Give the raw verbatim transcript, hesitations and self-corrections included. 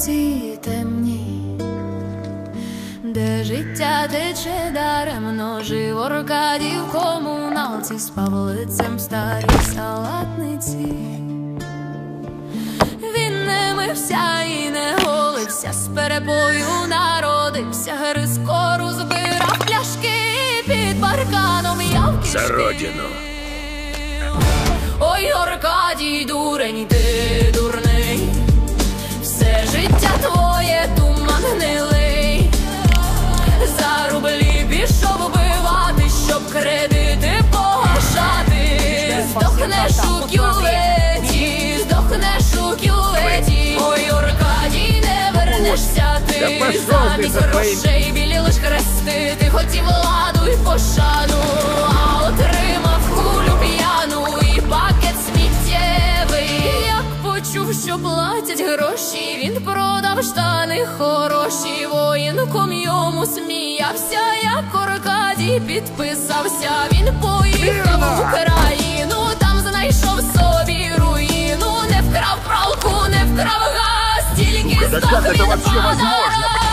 вулиці темні, де життя тече даремно, жив Аркадій в комуналці, спав лицем в старій салатниці. Він не мився і не голився, з перепою народився, гриз кору, збирав пляшки, під парканом яв кишки. За родину. Ой, Аркадій, дурень, ти дурний, все життя твоє туман гнилий. За рублі пішов вбивати, щоб кредити погашати. Здохнеш у кюветі, здохнеш у кюветі. Ой, Аркадій, не вернешся ти, замість грошей білі лиш хрести. Ти хотів ладу й пошану, а отримав кулю п'яну і пакет сміттєвий. Як почув, що платять гроші, він продав штани хороші. Воєнком йому сміявся, як Аркадій підписався. Він поїхав в Україну, там знайшов собі руїну. Не вкрав пралку, не вкрав газ, тільки здох від пана.